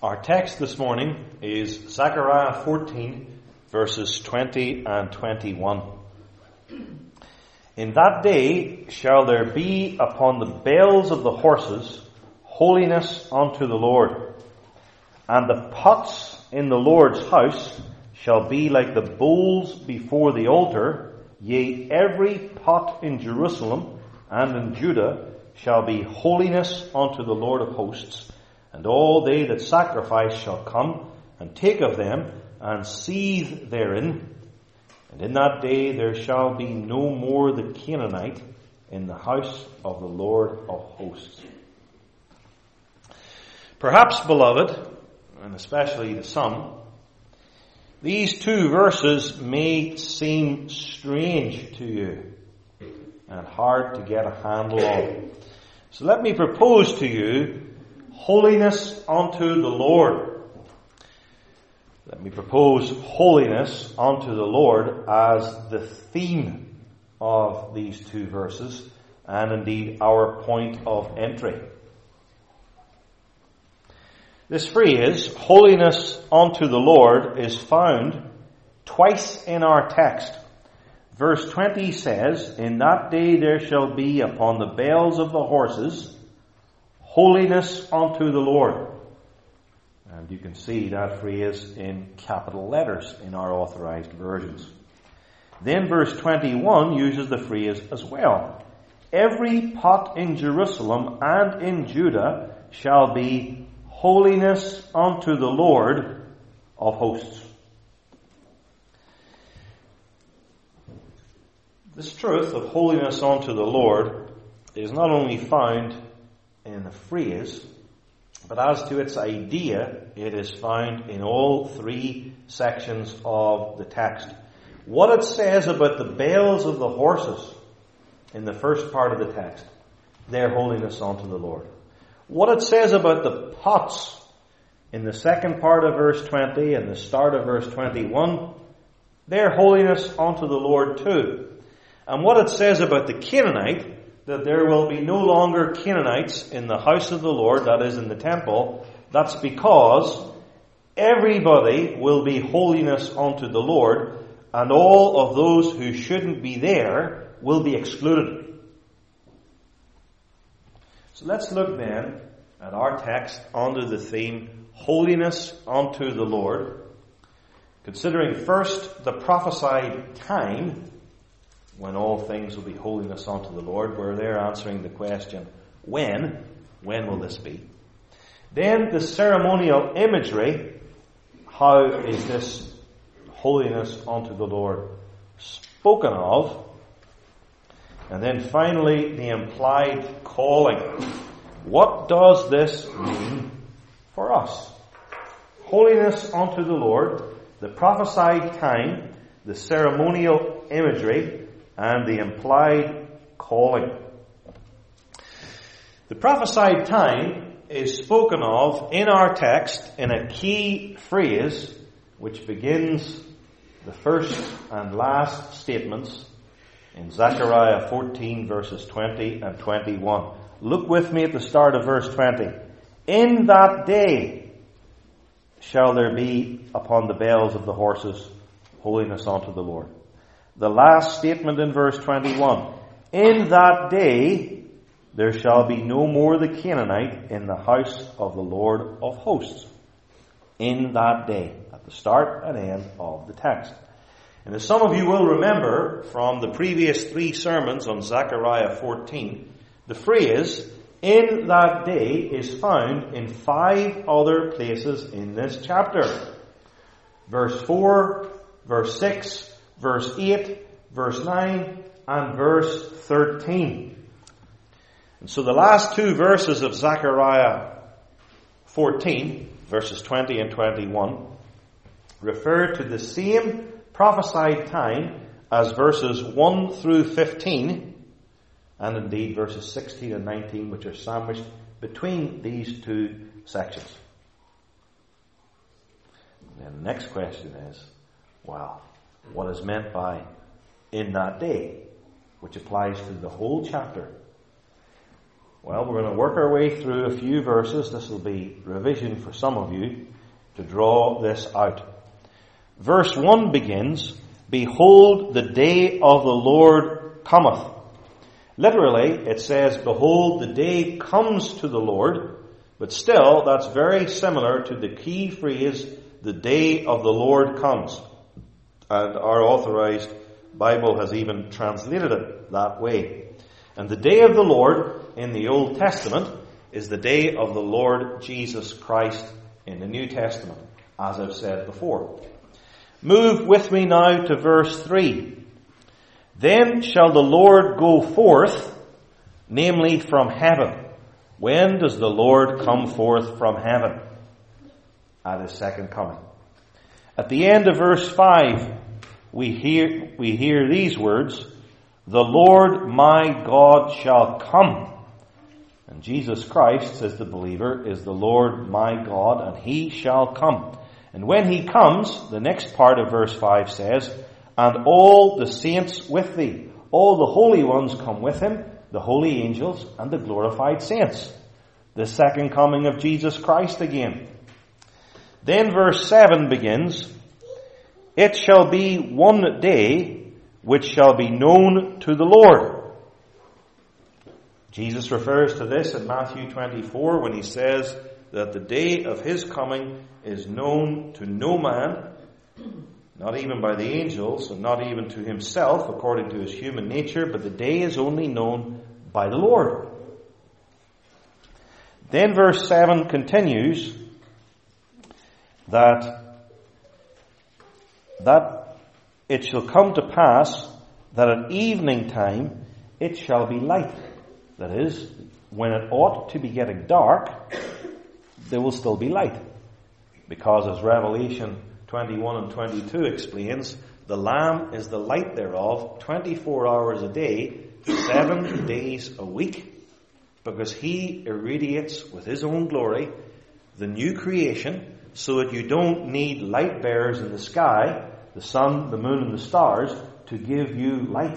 Our text this morning is Zechariah 14, verses 20 and 21. In that day shall there be upon the bells of the horses holiness unto the Lord, and the pots in the Lord's house shall be like the bowls before the altar, yea, every pot in Jerusalem and in Judah shall be holiness unto the Lord of hosts. And all they that sacrifice shall come and take of them and seethe therein. And in that day there shall be no more the Canaanite in the house of the Lord of hosts. Perhaps, beloved, and especially to some, these two verses may seem strange to you and hard to get a handle on. So let me propose to you holiness unto the Lord. Let me propose holiness unto the Lord as the theme of these two verses, and indeed our point of entry. This phrase, holiness unto the Lord, is found twice in our text. Verse 20 says, in that day there shall be upon the bells of the horses holiness unto the Lord. And you can see that phrase in capital letters in our authorized versions. Then verse 21 uses the phrase as well. Every pot in Jerusalem and in Judah shall be holiness unto the Lord of hosts. This truth of holiness unto the Lord is not only found in the phrase, but as to its idea, it is found in all three sections of the text. What it says about the bells of the horses in the first part of the text, their holiness unto the Lord. What it says about the pots in the second part of verse 20 and the start of verse 21, their holiness unto the Lord too. And what it says about the Canaanite, that there will be no longer Canaanites in the house of the Lord, that is in the temple, that's because everybody will be holiness unto the Lord, and all of those who shouldn't be there will be excluded. So let's look then at our text under the theme, holiness unto the Lord, considering first the prophesied time when all things will be holiness unto the Lord. We're there answering the question, when will this be? Then the ceremonial imagery, how is this holiness unto the Lord spoken of? And then finally, the implied calling. What does this mean for us? Holiness unto the Lord, the prophesied time, the ceremonial imagery, and the implied calling. The prophesied time is spoken of in our text in a key phrase which begins the first and last statements in Zechariah 14 verses 20 and 21. Look with me at the start of verse 20. In that day shall there be upon the bells of the horses holiness unto the Lord. The last statement in verse 21. In that day there shall be no more the Canaanite in the house of the Lord of hosts. In that day, at the start and end of the text. And as some of you will remember from the previous three sermons on Zechariah 14, the phrase, in that day, is found in 5 other places in this chapter. Verse 4, verse 6, verse 8, verse 9, and verse 13. And so the last 2 verses of Zechariah 14, verses 20 and 21, refer to the same prophesied time as verses 1 through 15, and indeed verses 16 and 19, which are sandwiched between these 2 sections. And the next question is, well, what is meant by in that day, which applies to the whole chapter? Well, we're going to work our way through a few verses. This will be revision for some of you to draw this out. Verse 1 begins, "Behold, the day of the Lord cometh." Literally, it says, "Behold, the day comes to the Lord," but still, that's very similar to the key phrase, "the day of the Lord comes." And our Authorized Bible has even translated it that way. And the day of the Lord in the Old Testament is the day of the Lord Jesus Christ in the New Testament, as I've said before. Move with me now to verse 3. "Then shall the Lord go forth, namely from heaven." When does the Lord come forth from heaven? At his second coming. At the end of verse 5, we hear these words, "The Lord my God shall come." And Jesus Christ, says the believer, is the Lord my God, and he shall come. And when he comes, the next part of verse 5 says, "And all the saints with thee." All the holy ones come with him, the holy angels and the glorified saints. The second coming of Jesus Christ again. Then verse 7 begins, "It shall be one day which shall be known to the Lord." Jesus refers to this in Matthew 24 when he says that the day of his coming is known to no man, not even by the angels, and not even to himself according to his human nature, but the day is only known by the Lord. Then verse 7 continues that it shall come to pass that at evening time it shall be light. That is, when it ought to be getting dark, there will still be light. Because as Revelation 21 and 22 explains, the Lamb is the light thereof 24 hours a day, 7 days a week, because he irradiates with his own glory the new creation, so that you don't need light bearers in the sky, the sun, the moon, and the stars, to give you light.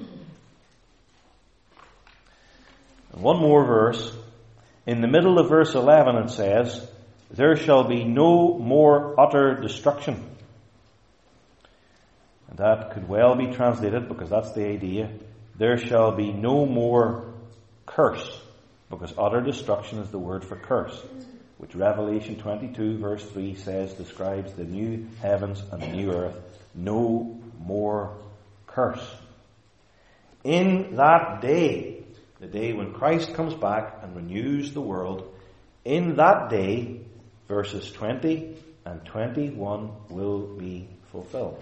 And one more verse. In the middle of verse 11 it says, "There shall be no more utter destruction." And that could well be translated, because that's the idea, "There shall be no more curse," because utter destruction is the word for curse, which Revelation 22 verse 3 says describes the new heavens and the new earth. No more curse. In that day, the day when Christ comes back and renews the world, in that day, verses 20 and 21 will be fulfilled.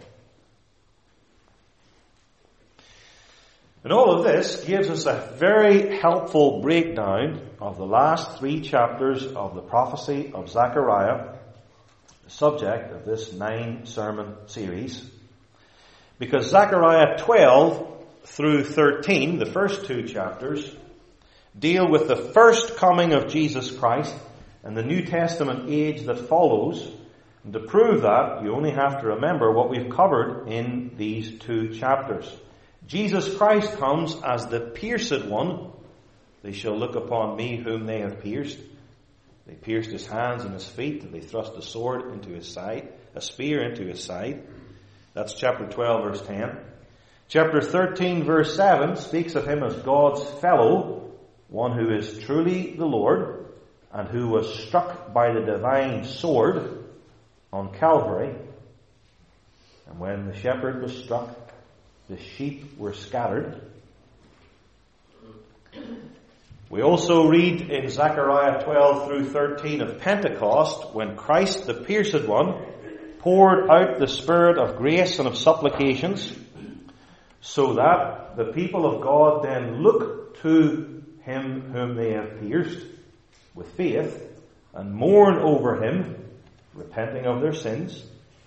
And all of this gives us a very helpful breakdown of the last 3 chapters of the prophecy of Zechariah, the subject of this 9-sermon series. Because Zechariah 12 through 13, the first 2 chapters, deal with the first coming of Jesus Christ and the New Testament age that follows. And to prove that, you only have to remember what we've covered in these 2 chapters. Jesus Christ comes as the pierced one. "They shall look upon me whom they have pierced." They pierced his hands and his feet, and they thrust a sword into his side, a spear into his side. That's chapter 12, verse 10. Chapter 13, verse 7 speaks of him as God's fellow, one who is truly the Lord, and who was struck by the divine sword on Calvary. And when the shepherd was struck, the sheep were scattered. We also read in Zechariah 12 through 13 of Pentecost, when Christ, the pierced one, poured out the Spirit of grace and of supplications, so that the people of God then look to him whom they have pierced with faith and mourn over him, repenting of their sins.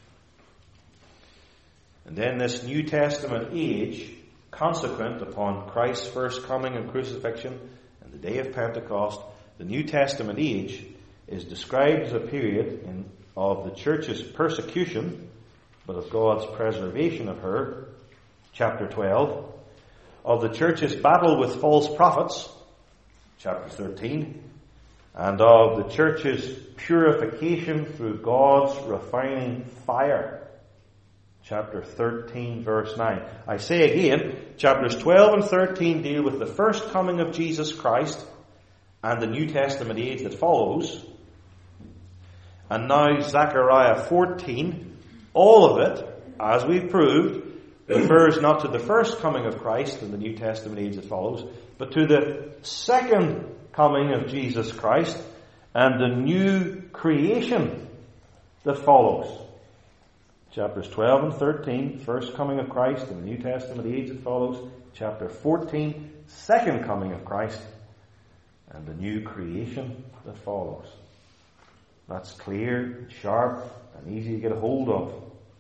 And then this New Testament age, consequent upon Christ's first coming and crucifixion and the day of Pentecost, the New Testament age is described as a period of the church's persecution, but of God's preservation of her, chapter 12, of the church's battle with false prophets, chapter 13, and of the church's purification through God's refining fire, chapter 13, verse 9. I say again, chapters 12 and 13 deal with the first coming of Jesus Christ and the New Testament age that follows. And now Zechariah 14, all of it, as we've proved, refers not to the first coming of Christ and the New Testament age that follows, but to the second coming of Jesus Christ and the new creation that follows. Chapters 12 and 13, first coming of Christ and the New Testament age that follows. Chapter 14, second coming of Christ and the new creation that follows. That's clear, sharp, and easy to get a hold of.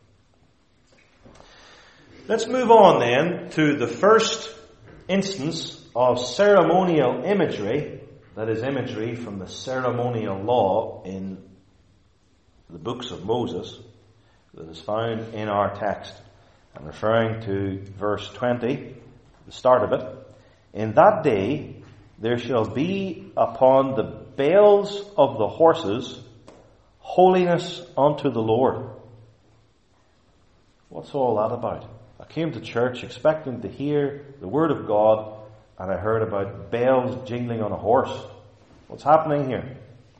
Let's move on then to the first instance of ceremonial imagery, that is imagery from the ceremonial law in the books of Moses, that is found in our text. I'm referring to verse 20, the start of it. In that day there shall be upon the bells of the horses holiness unto the Lord. What's all that about? I came to church expecting to hear the Word of God, and I heard about bells jingling on a horse. What's happening here?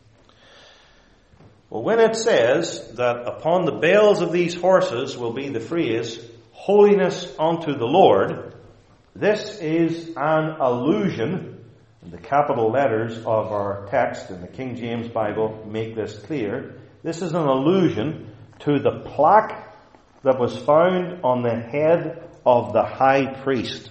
Well, when it says that upon the bells of these horses will be the phrase, holiness unto the Lord, this is an allusion, and the capital letters of our text in the King James Bible make this clear. This is an allusion to the plaque that was found on the head of the high priest.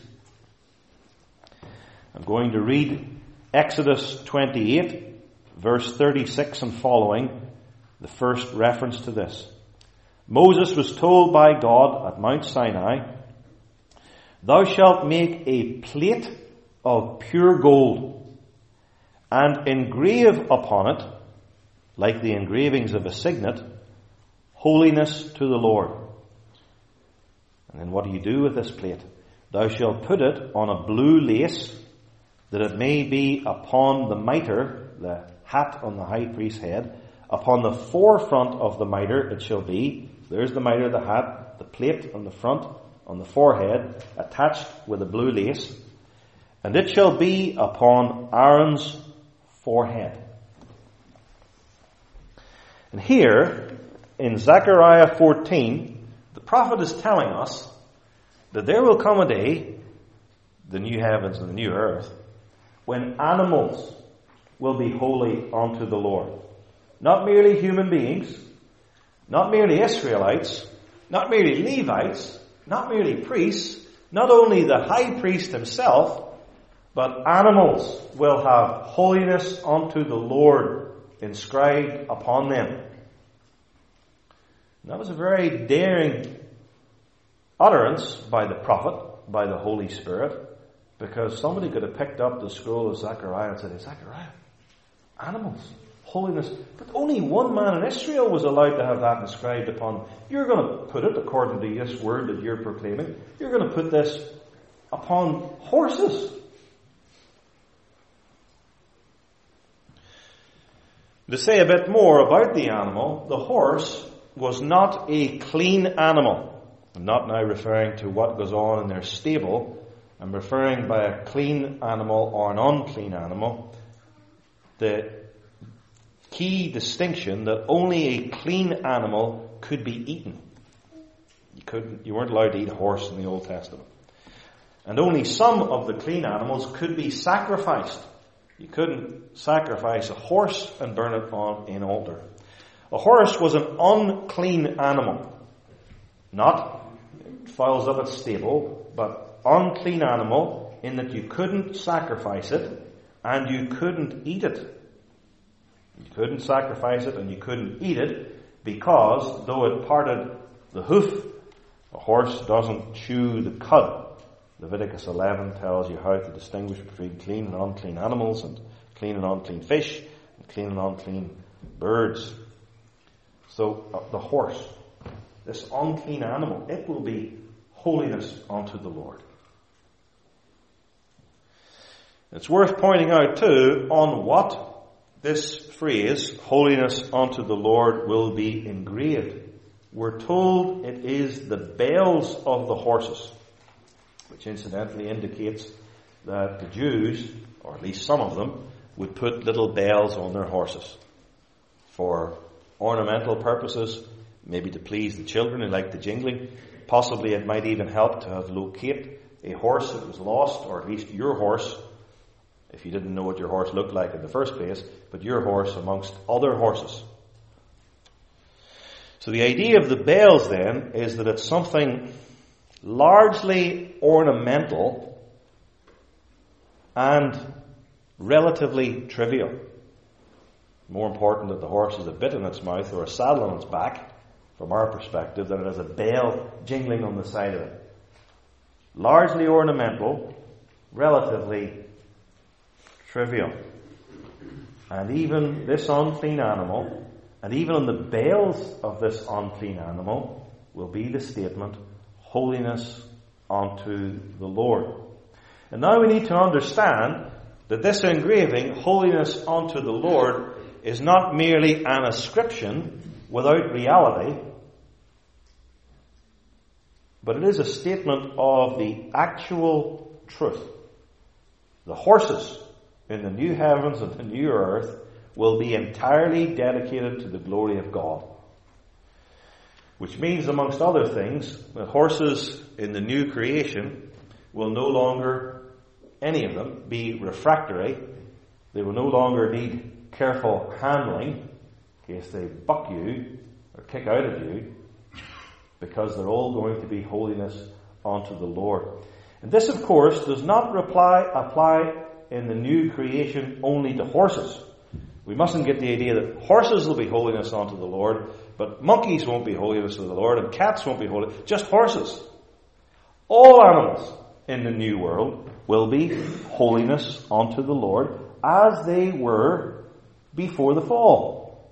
I'm going to read Exodus 28, verse 36 and following, the first reference to this. Moses was told by God at Mount Sinai, "Thou shalt make a plate of pure gold, and engrave upon it, like the engravings of a signet, holiness to the Lord." And then what do you do with this plate? Thou shalt put it on a blue lace, that it may be upon the mitre, the hat on the high priest's head. Upon the forefront of the mitre it shall be. There's the mitre, the hat, the plate on the front, on the forehead, attached with a blue lace. And it shall be upon Aaron's forehead. And here, in Zechariah 14, the prophet is telling us that there will come a day, the new heavens and the new earth, when animals will be holy unto the Lord. Not merely human beings, not merely Israelites, not merely Levites, not merely priests, not only the high priest himself, but animals will have holiness unto the Lord inscribed upon them. And that was a very daring utterance by the prophet, by the Holy Spirit, because somebody could have picked up the scroll of Zechariah and said, "Hey, Zechariah, animals, holiness." But only one man in Israel was allowed to have that inscribed upon. You're going to put it, according to this word that you're proclaiming, you're going to put this upon horses. To say a bit more about the animal, the horse was not a clean animal. I'm not now referring to what goes on in their stable. I'm referring by a clean animal or an unclean animal. The key distinction that only a clean animal could be eaten. You weren't allowed to eat a horse in the Old Testament. And only some of the clean animals could be sacrificed. You couldn't sacrifice a horse and burn it on an altar. A horse was an unclean animal. Not fouls up its stable, but unclean animal in that you couldn't sacrifice it and you couldn't eat it. You couldn't sacrifice it and you couldn't eat it because though it parted the hoof, a horse doesn't chew the cud. Leviticus 11 tells you how to distinguish between clean and unclean animals, and clean and unclean fish, and clean and unclean birds. So the horse, this unclean animal, it will be holiness unto the Lord. It's worth pointing out too on what this phrase, holiness unto the Lord, will be engraved. We're told it is the bells of the horses, which incidentally indicates that the Jews, or at least some of them, would put little bells on their horses for ornamental purposes, maybe to please the children who like the jingling. Possibly it might even help to have locate a horse that was lost, or at least your horse, if you didn't know what your horse looked like in the first place, but your horse amongst other horses. So the idea of the bells then is that it's something largely ornamental and relatively trivial. More important that the horse has a bit in its mouth or a saddle on its back, from our perspective, than it has a bell jingling on the side of it. Largely ornamental, relatively trivial. And even this unclean animal, and even on the bells of this unclean animal, will be the statement, holiness unto the Lord. And now we need to understand that this engraving, holiness unto the Lord, is not merely an ascription without reality, but it is a statement of the actual truth. The horses in the new heavens and the new earth will be entirely dedicated to the glory of God. Which means, amongst other things, that horses in the new creation will no longer, any of them, be refractory. They will no longer need careful handling in case they buck you or kick out at you, because they're all going to be holiness unto the Lord. And this, of course, does not apply in the new creation only to horses. We mustn't get the idea that horses will be holiness unto the Lord, but monkeys won't be holiness unto the Lord, and cats won't be holy. Just horses. All animals in the new world will be holiness unto the Lord, as they were before the fall.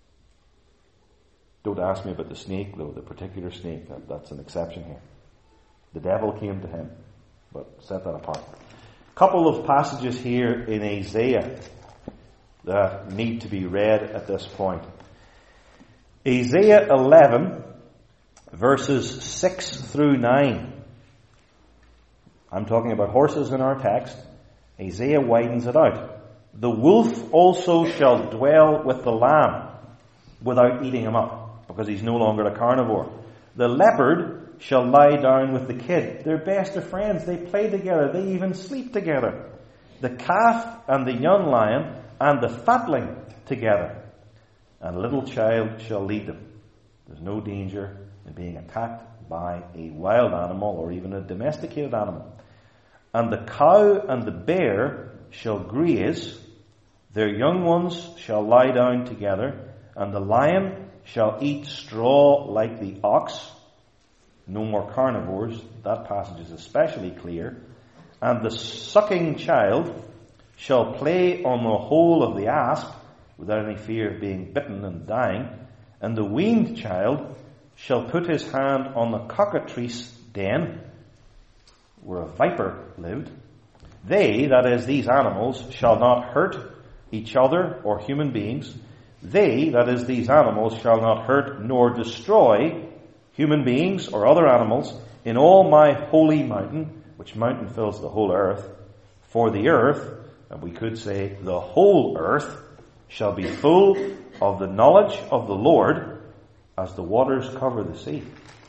Don't ask me about the snake, though, the particular snake. That's an exception here. The devil came to him, but set that apart. A couple of passages here in Isaiah that need to be read at this point. Isaiah 11, verses 6 through 9. I'm talking about horses in our text. Isaiah widens it out. The wolf also shall dwell with the lamb without eating him up, because he's no longer a carnivore. The leopard shall lie down with the kid. They're best of friends. They play together. They even sleep together. The calf and the young lion and the fatling together, and a little child shall lead them. There's no danger in being attacked by a wild animal or even a domesticated animal. And the cow and the bear shall graze, their young ones shall lie down together, and the lion shall eat straw like the ox. No more carnivores. That passage is especially clear. And the sucking child shall play on the hole of the asp without any fear of being bitten and dying. And the weaned child shall put his hand on the cockatrice den, where a viper lived. They, that is, these animals, shall not hurt each other or human beings. They, that is, these animals, shall not hurt nor destroy human beings or other animals in all my holy mountain, which mountain fills the whole earth. For the earth, and we could say the whole earth, shall be full of the knowledge of the Lord as the waters cover the sea.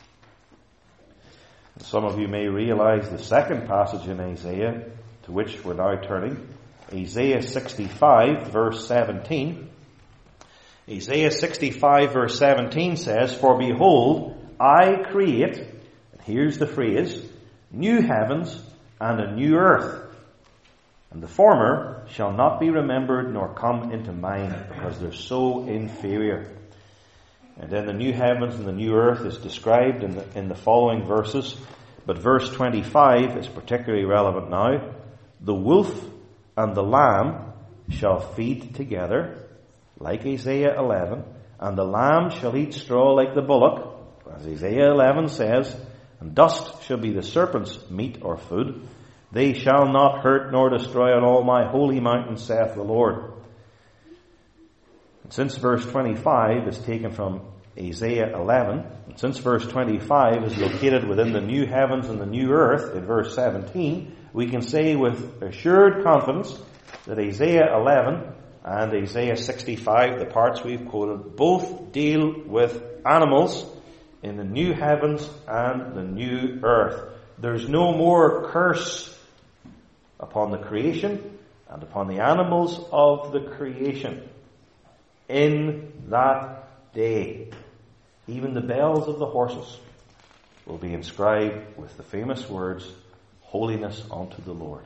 And some of you may realize the second passage in Isaiah, to which we're now turning, Isaiah 65, verse 17. Isaiah 65, verse 17 says, For behold, I create, and here's the phrase, new heavens and a new earth. And the former shall not be remembered nor come into mind, because they're so inferior. And then the new heavens and the new earth is described in the following verses. But verse 25 is particularly relevant now. The wolf and the lamb shall feed together, like Isaiah 11, and the lamb shall eat straw like the bullock, as Isaiah 11 says, and dust shall be the serpent's meat or food. They shall not hurt nor destroy on all my holy mountain, saith the Lord. And since verse 25 is taken from Isaiah 11, and since verse 25 is located within the new heavens and the new earth in verse 17, we can say with assured confidence that Isaiah 11 and Isaiah 65, the parts we've quoted, both deal with animals in the new heavens and the new earth. There's no more curse upon the creation and upon the animals of the creation in that day. Even the bells of the horses will be inscribed with the famous words, holiness unto the Lord.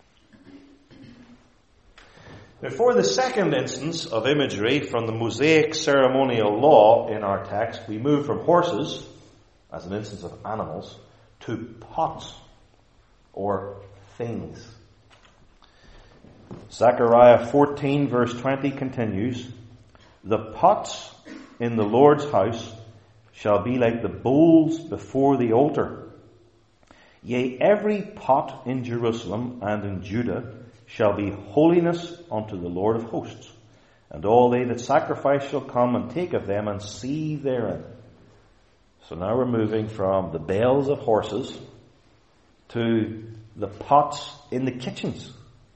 Before the second instance of imagery from the Mosaic ceremonial law in our text, we move from horses, as an instance of animals, to pots, or things. Zechariah 14 verse 20 continues, the pots in the Lord's house shall be like the bowls before the altar. Yea, every pot in Jerusalem and in Judah shall be holiness unto the Lord of hosts. And all they that sacrifice shall come and take of them and see therein. So now we're moving from the bells of horses to the pots in the kitchens.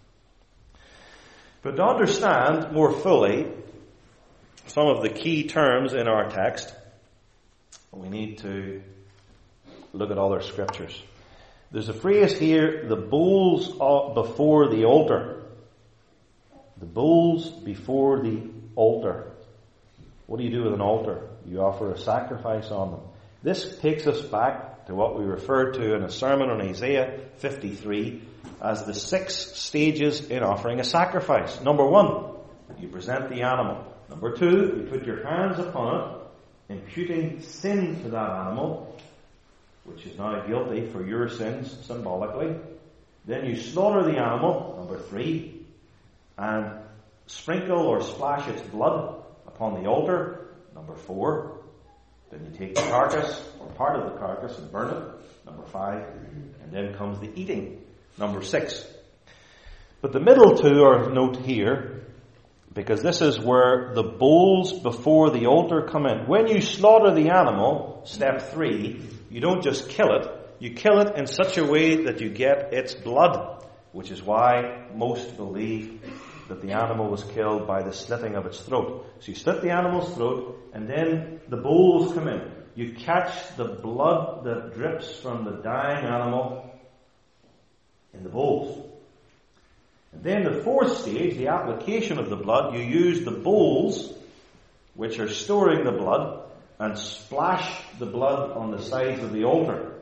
But to understand more fully some of the key terms in our text, we need to look at other scriptures. There's a phrase here, the bowls before the altar. The bowls before the altar. What do you do with an altar? You offer a sacrifice on them. This takes us back to what we referred to in a sermon on Isaiah 53 as the 6 stages in offering a sacrifice. Number 1, you present the animal. Number 2, you put your hands upon it, imputing sin to that animal, which is now guilty for your sins symbolically. Then you slaughter the animal, number 3, and sprinkle or splash its blood upon the altar, number 4. Then you take the carcass, or part of the carcass, and burn it, number 5. And then comes the eating, number 6. But the middle two are of note here, because this is where the bowls before the altar come in. When you slaughter the animal, step 3, you don't just kill it, you kill it in such a way that you get its blood, which is why most believe that the animal was killed by the slitting of its throat. So you slit the animal's throat, and then the bowls come in. You catch the blood that drips from the dying animal in the bowls. And then the 4th stage, the application of the blood, you use the bowls, which are storing the blood, and splash the blood on the sides of the altar.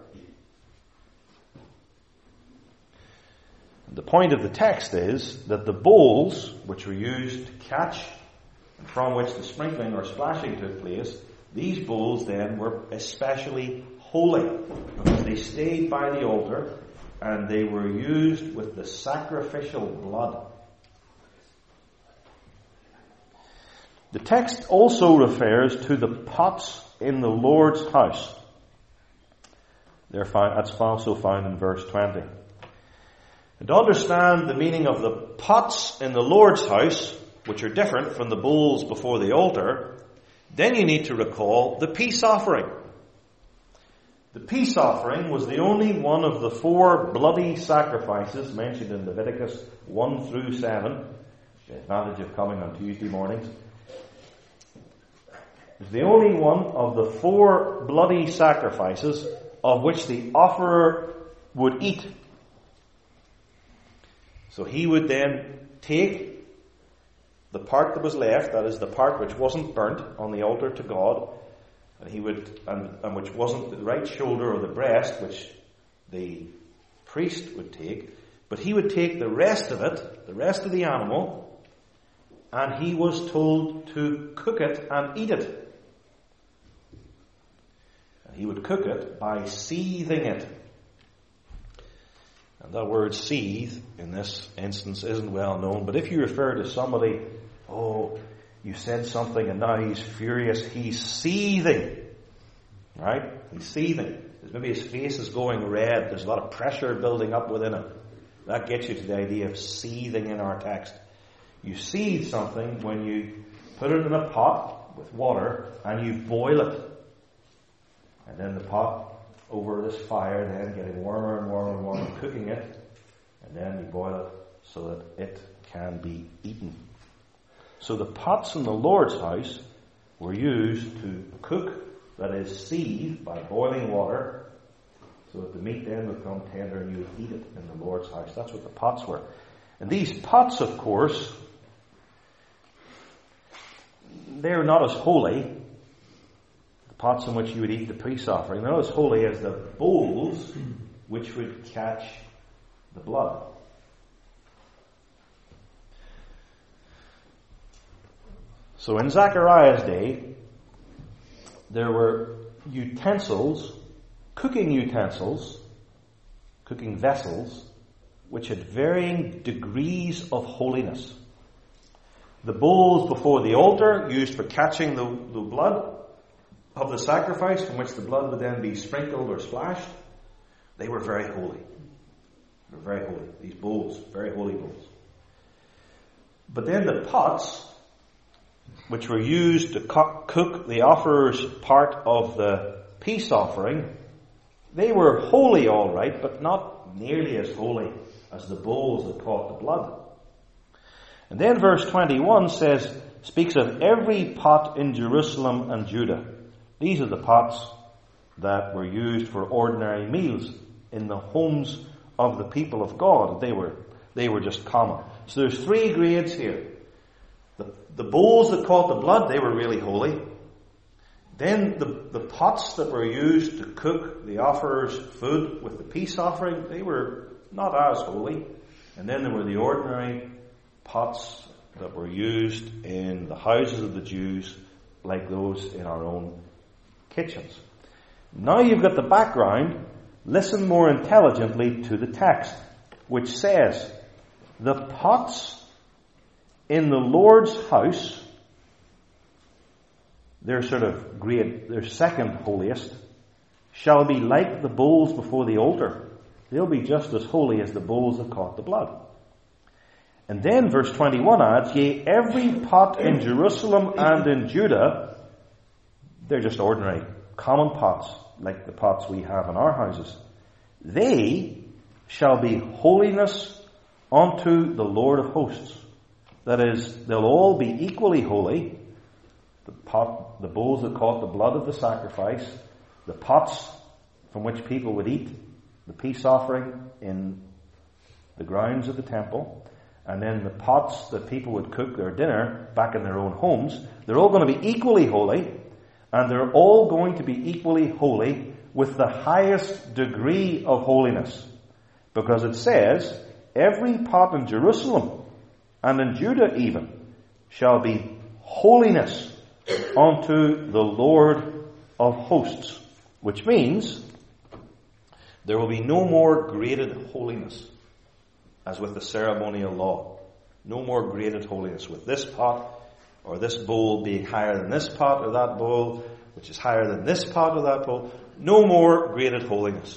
The point of the text is that the bowls, which were used to catch, and from which the sprinkling or splashing took place, these bowls then were especially holy, because they stayed by the altar, and they were used with the sacrificial blood. The text also refers to the pots in the Lord's house. That's also found in verse 20. And to understand the meaning of the pots in the Lord's house, which are different from the bowls before the altar, then you need to recall the peace offering. The peace offering was the only one of the 4 bloody sacrifices mentioned in Leviticus 1 through 7. The advantage of coming on Tuesday mornings. It's the only one of the 4 bloody sacrifices of which the offerer would eat. So he would then take the part that was left, that is the part which wasn't burnt on the altar to God, and he would, and which wasn't the right shoulder or the breast, which the priest would take, but he would take the rest of it, the rest of the animal, and he was told to cook it and eat it. And he would cook it by seething it. And that word seethe in this instance isn't well known, but if you refer to somebody, you said something and now he's furious, he's seething. Right? He's seething. Maybe his face is going red, there's a lot of pressure building up within him. That gets you to the idea of seething in our text. You seethe something when you put it in a pot with water and you boil it. And then the pot over this fire, then getting warmer and warmer and warmer, cooking it. And then you boil it so that it can be eaten. So the pots in the Lord's house were used to cook, that is, seethe by boiling water, so that the meat then would become tender and you would eat it in the Lord's house. That's what the pots were. And these pots, of course, they're not as holy, the pots in which you would eat the peace offering, they're not as holy as the bowls which would catch the blood. So in Zechariah's day, there were utensils, cooking vessels, which had varying degrees of holiness. The bowls before the altar, used for catching the blood of the sacrifice, from which the blood would then be sprinkled or splashed, they were very holy. They were very holy. These bowls, very holy bowls. But then the pots, which were used to cook the offerer's part of the peace offering, they were holy all right, but not nearly as holy as the bowls that caught the blood. And then verse 21 speaks of every pot in Jerusalem and Judah. These are the pots that were used for ordinary meals in the homes of the people of God. They were just common. So there's three grades here. The bowls that caught the blood, they were really holy. Then the pots that were used to cook the offerer's food with the peace offering, they were not as holy. And then there were the ordinary pots that were used in the houses of the Jews, like those in our own kitchens. Now you've got the background. Listen more intelligently to the text, which says, the pots in the Lord's house, their sort of grade, their second holiest, shall be like the bowls before the altar. They'll be just as holy as the bowls that caught the blood. And then verse 21 adds, yea, every pot in Jerusalem and in Judah, they're just ordinary, common pots, like the pots we have in our houses. They shall be holiness unto the Lord of hosts. That is, they'll all be equally holy. The bowls that caught the blood of the sacrifice, the pots from which people would eat the peace offering in the grounds of the temple, and then the pots that people would cook their dinner back in their own homes. They're all going to be equally holy, and they're all going to be equally holy with the highest degree of holiness. Because it says, every pot in Jerusalem and in Judah even shall be holiness unto the Lord of hosts. Which means there will be no more graded holiness as with the ceremonial law. No more graded holiness with this pot or this bowl being higher than this pot or that bowl, which is higher than this pot or that bowl. No more graded holiness.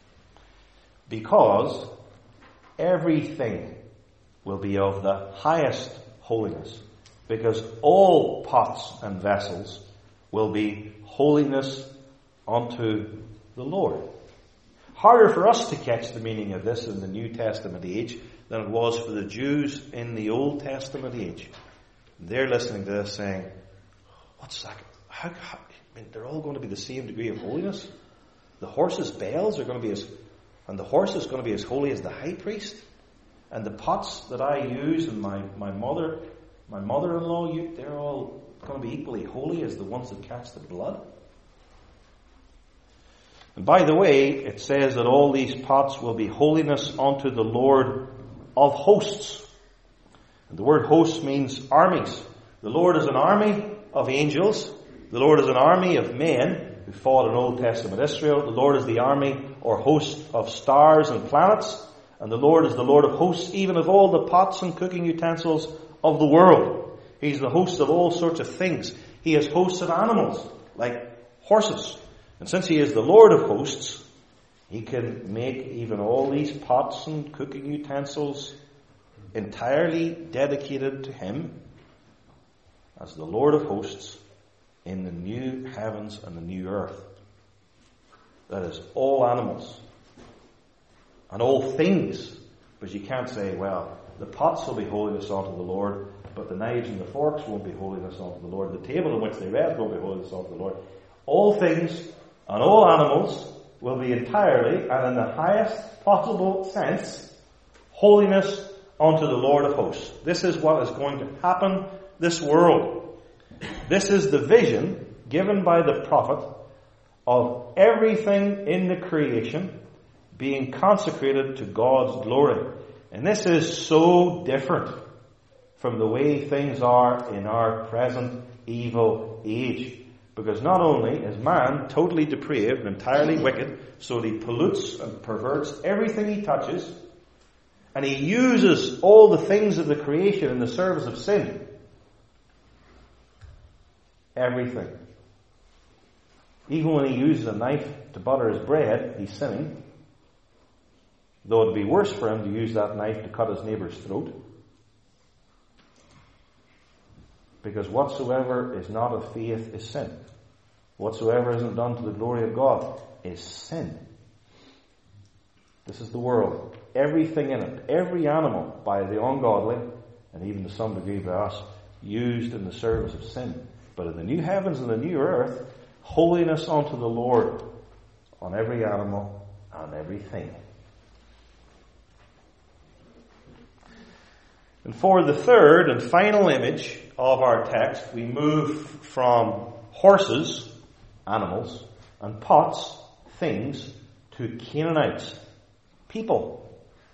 Because everything will be of the highest holiness. Because all pots and vessels will be holiness unto the Lord. Harder for us to catch the meaning of this in the New Testament age than it was for the Jews in the Old Testament age. They're listening to this saying, what's that? How, they're all going to be the same degree of holiness? The horses' bells are going to be and the horse is going to be as holy as the high priest? And the pots that I use and my mother-in-law, they're all going to be equally holy as the ones that catch the blood? And by the way, it says that all these pots will be holiness unto the Lord of hosts. And the word hosts means armies. The Lord is an army of angels. The Lord is an army of men who fought in Old Testament Israel. The Lord is the army or host of stars and planets. And the Lord is the Lord of hosts, even of all the pots and cooking utensils of the world. He's the host of all sorts of things. He has hosts of animals, like horses. And since he is the Lord of hosts, He can make even all these pots and cooking utensils entirely dedicated to Him as the Lord of hosts in the new heavens and the new earth. That is, all animals and all things. But you can't say, well, the pots will be holiness unto the Lord, but the knives and the forks won't be holiness unto the Lord. The table on which they rest won't be holiness unto the Lord. All things and all animals will be entirely, and in the highest possible sense, holiness unto the Lord of hosts. This is what is going to happen this world. This is the vision given by the prophet of everything in the creation being consecrated to God's glory. And this is so different from the way things are in our present evil age. Because not only is man totally depraved and entirely wicked, so that he pollutes and perverts everything he touches, and he uses all the things of the creation in the service of sin. Everything. Even when he uses a knife to butter his bread, he's sinning. Though it'd be worse for him to use that knife to cut his neighbour's throat. Because whatsoever is not of faith is sin. Whatsoever isn't done to the glory of God is sin. This is the world. Everything in it, every animal by the ungodly, and even to some degree by us, used in the service of sin. But in the new heavens and the new earth, holiness unto the Lord on every animal and everything. And for the third and final image of our text, we move from horses, animals, and pots, things, to Canaanites, people.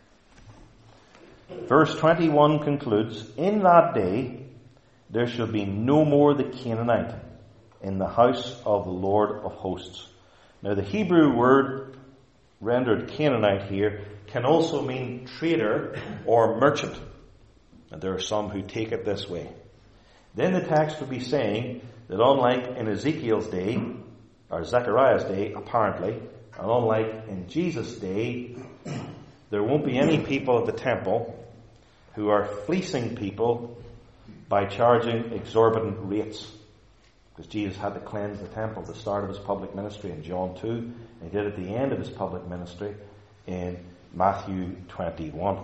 Verse 21 concludes, "In that day there shall be no more the Canaanite in the house of the Lord of hosts." Now the Hebrew word rendered Canaanite here can also mean trader or merchant. And there are some who take it this way. Then the text would be saying that unlike in Ezekiel's day, or Zechariah's day apparently, and unlike in Jesus' day, there won't be any people at the temple who are fleecing people by charging exorbitant rates. Because Jesus had to cleanse the temple at the start of his public ministry in John 2, and he did at the end of his public ministry in Matthew 21.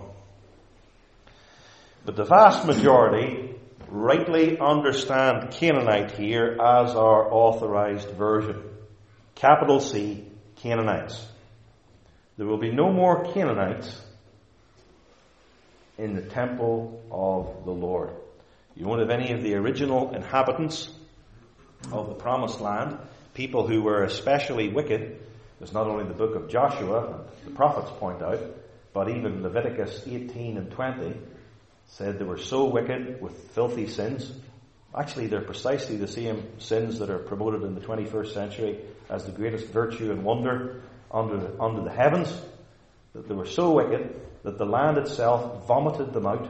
But the vast majority rightly understand Canaanite here as our authorized version. Capital C, Canaanites. There will be no more Canaanites in the temple of the Lord. You won't have any of the original inhabitants of the promised land, people who were especially wicked, as not only the book of Joshua, the prophets point out, but even Leviticus 18 and 20 said they were so wicked with filthy sins. Actually, they're precisely the same sins that are promoted in the 21st century as the greatest virtue and wonder under the heavens. That they were so wicked that the land itself vomited them out.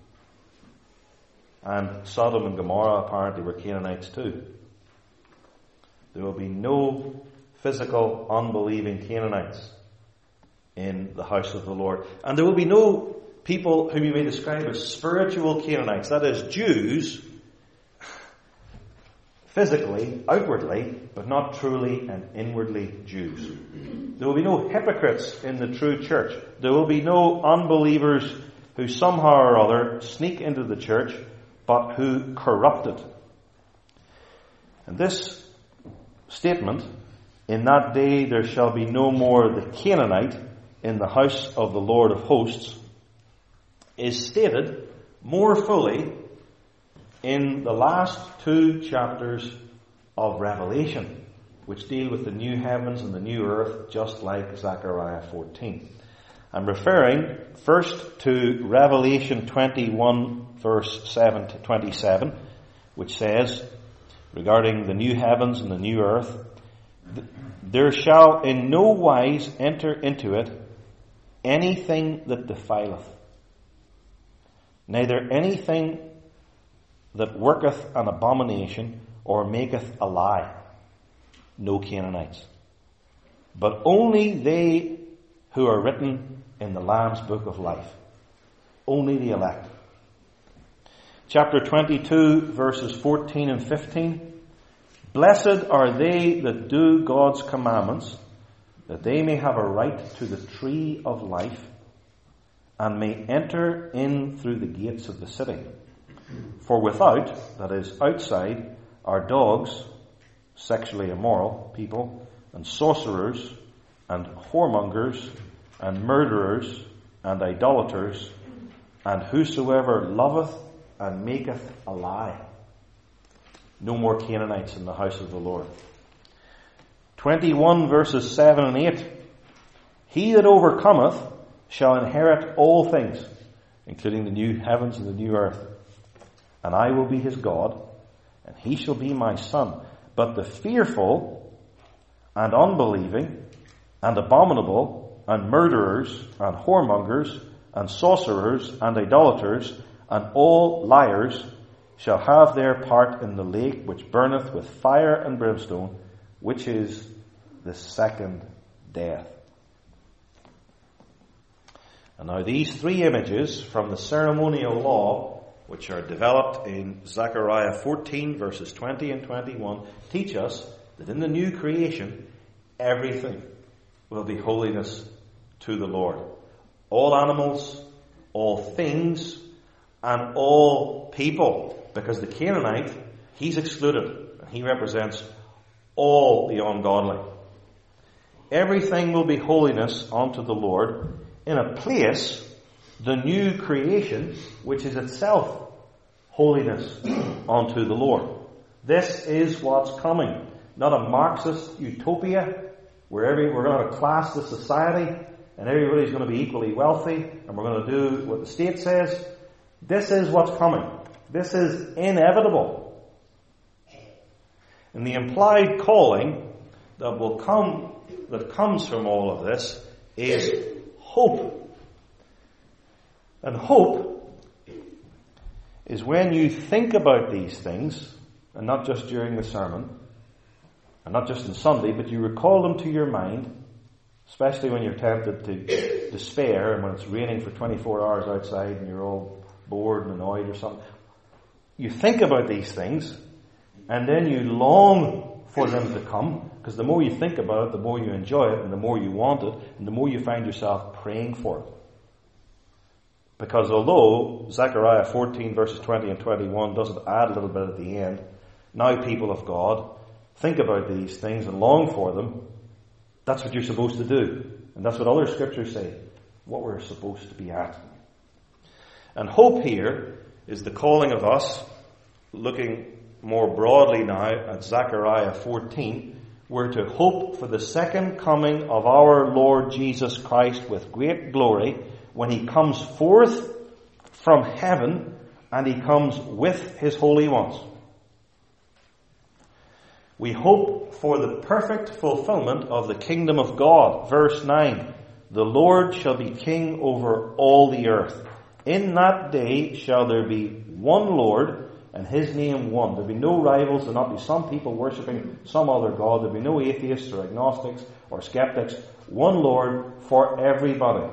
And Sodom and Gomorrah apparently were Canaanites too. There will be no physical, unbelieving Canaanites in the house of the Lord. And there will be no people whom you may describe as spiritual Canaanites. That is, Jews, physically, outwardly, but not truly and inwardly Jews. There will be no hypocrites in the true church. There will be no unbelievers who somehow or other sneak into the church, but who corrupt it. And this statement, "In that day there shall be no more the Canaanite in the house of the Lord of hosts," is stated more fully in the last two chapters of Revelation, which deal with the new heavens and the new earth, just like Zechariah 14. I'm referring first to Revelation 21, verse 7 to 27, which says, regarding the new heavens and the new earth, "There shall in no wise enter into it anything that defileth, neither anything that worketh an abomination or maketh a lie." No Canaanites. but only they who are written in the Lamb's book of life. Only the elect. Chapter 22, verses 14 and 15. Blessed are they that do God's commandments, that they may have a right to the tree of life, and may enter in through the gates of the city. For without, that is, outside, are dogs, sexually immoral people, and sorcerers, and whoremongers, and murderers, and idolaters, and whosoever loveth and maketh a lie. No more Canaanites in the house of the Lord. 21 verses 7 and 8. He that overcometh shall inherit all things, including the new heavens and the new earth. And I will be his God, and he shall be my son. But the fearful and unbelieving and abominable and murderers and whoremongers and sorcerers and idolaters and all liars shall have their part in the lake which burneth with fire and brimstone, which is the second death. And now these three images from the ceremonial law, which are developed in Zechariah 14 verses 20 and 21, teach us that in the new creation, everything will be holiness to the Lord. All animals, all things, and all people. Because the Canaanite, he's excluded. And he represents all the ungodly. Everything will be holiness unto the Lord in a place, the new creation, which is itself holiness unto the Lord. This is what's coming. Not a Marxist utopia where we're going to class the society and everybody's going to be equally wealthy and we're going to do what the state says. This is what's coming. This is inevitable. And the implied calling that comes from all of this is hope. And hope is when you think about these things, and not just during the sermon, and not just on Sunday, but you recall them to your mind, especially when you're tempted to despair and when it's raining for 24 hours outside and you're all bored and annoyed or something. You think about these things and then you long for them to come, because the more you think about it, the more you enjoy it and the more you want it and the more you find yourself praying for it. Because although Zechariah 14 verses 20 and 21 doesn't add a little bit at the end, now people of God, think about these things and long for them, that's what you're supposed to do. And that's what other scriptures say, what we're supposed to be at. And hope here is the calling of us, looking more broadly now at Zechariah 14, we're to hope for the second coming of our Lord Jesus Christ with great glory when he comes forth from heaven and he comes with his holy ones. We hope for the perfect fulfillment of the kingdom of God. Verse 9, the Lord shall be king over all the earth. In that day shall there be one Lord, and his name one. There'll be no rivals. There'll not be some people worshipping some other God. There'll be no atheists or agnostics or skeptics. One Lord for everybody.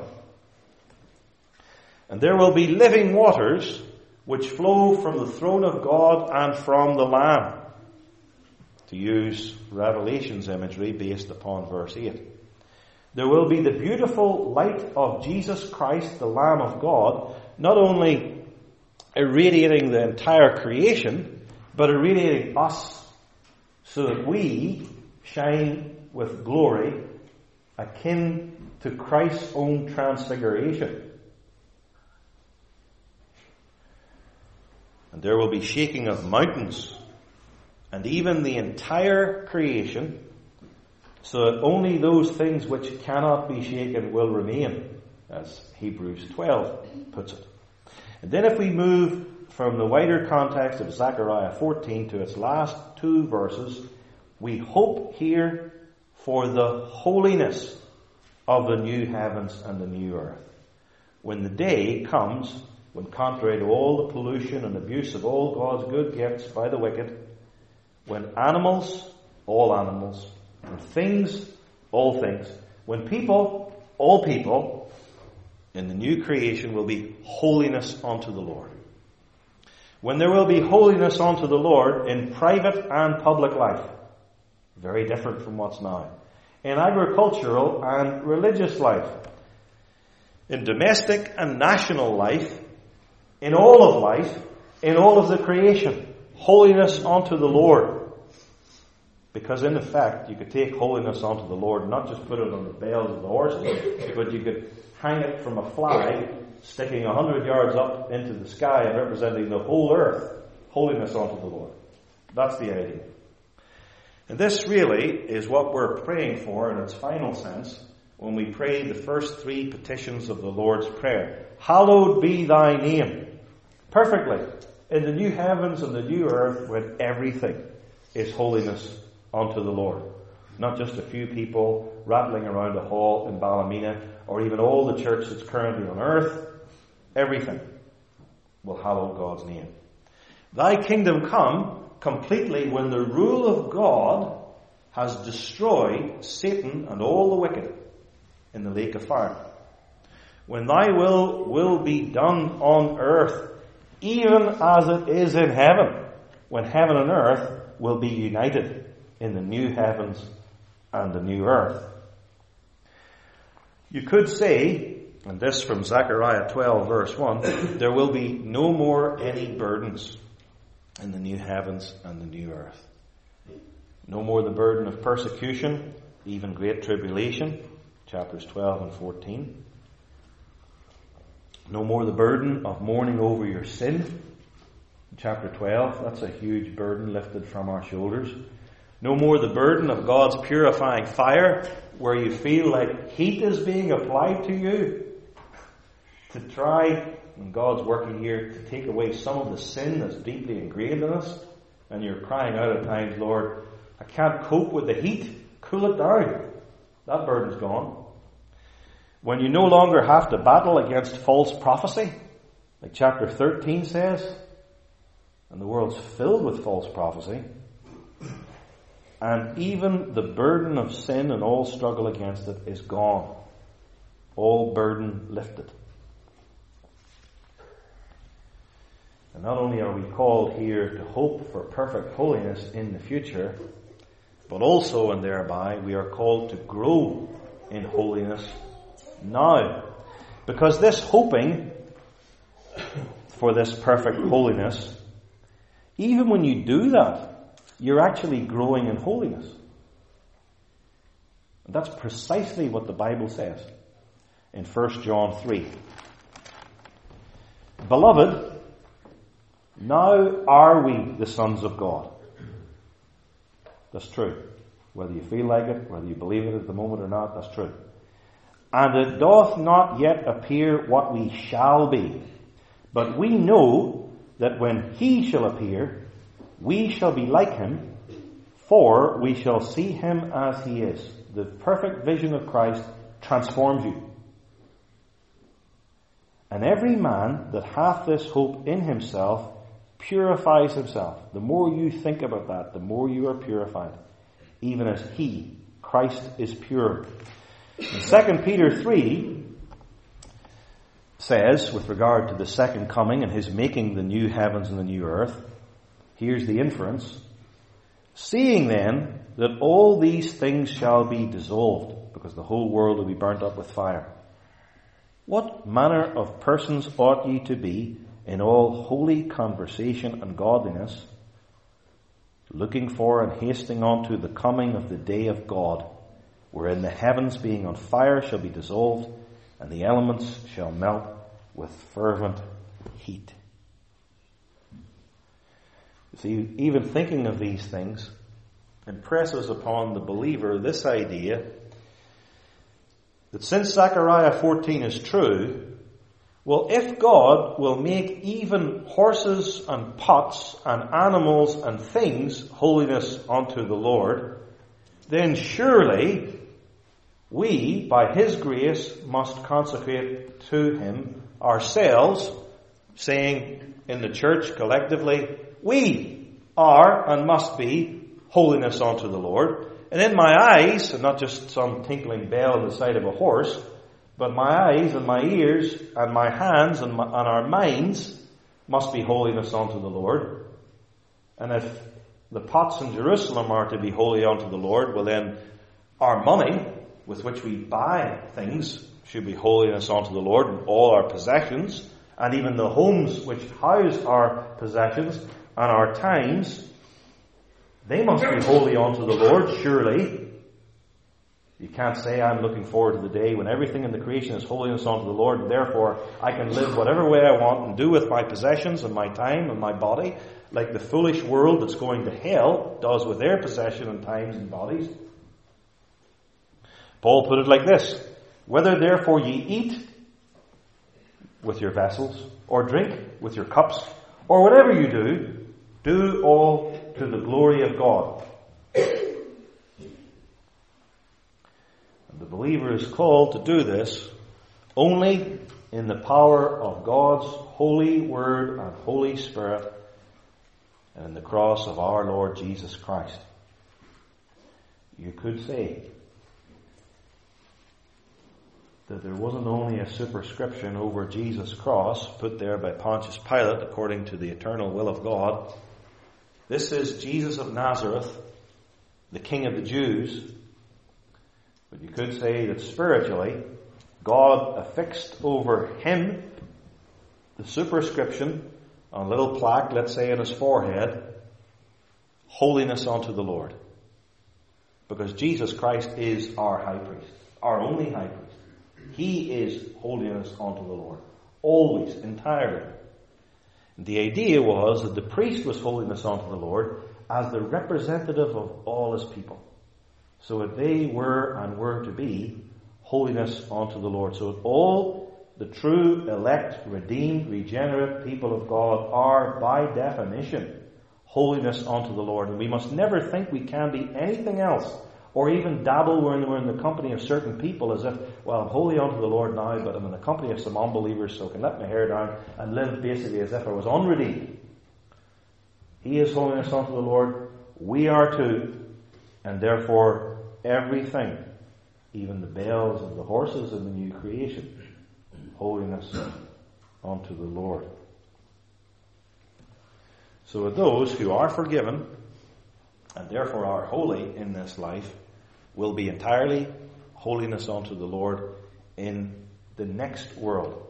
And there will be living waters which flow from the throne of God and from the Lamb. To use Revelation's imagery based upon verse 8. There will be the beautiful light of Jesus Christ, the Lamb of God, not only irradiating the entire creation, but irradiating us so that we shine with glory akin to Christ's own transfiguration. And there will be shaking of mountains and even the entire creation, so that only those things which cannot be shaken will remain, as Hebrews 12 puts it. And then if we move from the wider context of Zechariah 14 to its last two verses, we hope here for the holiness of the new heavens and the new earth. When the day comes, when contrary to all the pollution and abuse of all God's good gifts by the wicked, when animals, all animals, and things all things. When people, all people, in the new creation will be holiness unto the Lord. When there will be holiness unto the Lord in private and public life. Very different from what's now. In agricultural and religious life. In domestic and national life. In all of life. In all of the creation. Holiness unto the Lord. Because in effect, you could take holiness unto the Lord, not just put it on the bells of the horses, but you could hang it from a flag, sticking 100 yards up into the sky and representing the whole earth. Holiness unto the Lord. That's the idea. And this really is what we're praying for in its final sense when we pray the first three petitions of the Lord's Prayer. Hallowed be thy name. Perfectly. In the new heavens and the new earth, when everything is holiness unto the Lord. Not just a few people rattling around a hall in Ballymena, or even all the church that's currently on earth. Everything will hallow God's name. Thy kingdom come completely when the rule of God has destroyed Satan and all the wicked in the lake of fire. When thy will be done on earth, even as it is in heaven. When heaven and earth will be united in the new heavens and the new earth. You could say, and this from Zechariah 12 verse 1, there will be no more any burdens in the new heavens and the new earth. No more the burden of persecution, even great tribulation, chapters 12 and 14. No more the burden of mourning over your sin, chapter 12. That's a huge burden lifted from our shoulders. No more the burden of God's purifying fire, where you feel like heat is being applied to you to try, and God's working here, to take away some of the sin that's deeply ingrained in us. And you're crying out at times, Lord, I can't cope with the heat. Cool it down. That burden's gone. When you no longer have to battle against false prophecy, like chapter 13 says, and the world's filled with false prophecy, and even the burden of sin and all struggle against it is gone. All burden lifted. And not only are we called here to hope for perfect holiness in the future, but also and thereby we are called to grow in holiness now. Because this hoping for this perfect holiness, even when you do that, you're actually growing in holiness. And that's precisely what the Bible says in 1 John 3. Beloved, now are we the sons of God. That's true. Whether you feel like it, whether you believe it at the moment or not, that's true. And it doth not yet appear what we shall be. But we know that when he shall appear, we shall be like him, for we shall see him as he is. The perfect vision of Christ transforms you. And every man that hath this hope in himself purifies himself. The more you think about that, the more you are purified. Even as he, Christ, is pure. And 2 Peter 3 says, with regard to the second coming and his making the new heavens and the new earth, here's the inference. Seeing then that all these things shall be dissolved, because the whole world will be burnt up with fire, what manner of persons ought ye to be in all holy conversation and godliness, looking for and hasting on to the coming of the day of God, wherein the heavens being on fire shall be dissolved, and the elements shall melt with fervent heat. See, even thinking of these things impresses upon the believer this idea that since Zechariah 14 is true, well, if God will make even horses and pots and animals and things holiness unto the Lord, then surely we, by his grace, must consecrate to him ourselves, saying in the church collectively, we are and must be holiness unto the Lord. And in my eyes, and not just some tinkling bell on the side of a horse, but my eyes and my ears and my hands and our minds must be holiness unto the Lord. And if the pots in Jerusalem are to be holy unto the Lord, well then our money with which we buy things should be holiness unto the Lord, and all our possessions, and even the homes which house our possessions and our times, they must be holy unto the Lord, surely. You can't say, I'm looking forward to the day when everything in the creation is holiness unto the Lord, and therefore I can live whatever way I want and do with my possessions and my time and my body, like the foolish world that's going to hell does with their possession and times and bodies. Paul put it like this: whether therefore ye eat with your vessels, or drink with your cups, or whatever you do, do all to the glory of God. And the believer is called to do this only in the power of God's holy word and Holy Spirit, and in the cross of our Lord Jesus Christ. You could say that there wasn't only a superscription over Jesus' cross put there by Pontius Pilate according to the eternal will of God. This is Jesus of Nazareth, the King of the Jews. But you could say that spiritually, God affixed over him the superscription on a little plaque, let's say on his forehead, holiness unto the Lord. Because Jesus Christ is our high priest, our only high priest. He is holiness unto the Lord. Always, entirely. The idea was that the priest was holiness unto the Lord as the representative of all his people. So that they were and were to be holiness unto the Lord. So that all the true, elect, redeemed, regenerate people of God are, by definition, holiness unto the Lord. And we must never think we can be anything else, or even dabble when we're in the company of certain people as if, well, I'm holy unto the Lord now, but I'm in the company of some unbelievers, so I can let my hair down and live basically as if I was unredeemed. He is holiness unto the Lord. We are too. And therefore, everything, even the bells and the horses in the new creation, holiness unto the Lord. So those who are forgiven and therefore are holy in this life will be entirely holiness unto the Lord in the next world.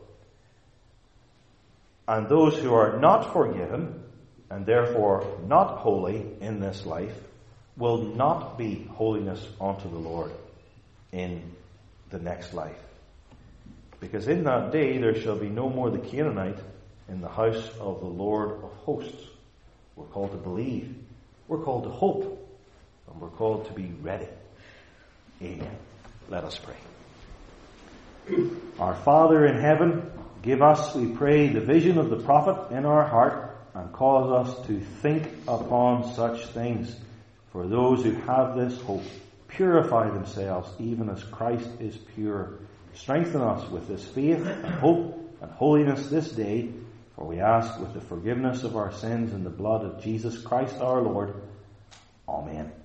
And those who are not forgiven and therefore not holy in this life will not be holiness unto the Lord in the next life. Because in that day there shall be no more the Canaanite in the house of the Lord of hosts. We're called to believe. We're called to hope. And we're called to be ready. Amen. Let us pray. Our Father in heaven, give us, we pray, the vision of the prophet in our heart, and cause us to think upon such things. For those who have this hope, purify themselves even as Christ is pure. Strengthen us with this faith and hope and holiness this day, for we ask with the forgiveness of our sins in the blood of Jesus Christ our Lord. Amen.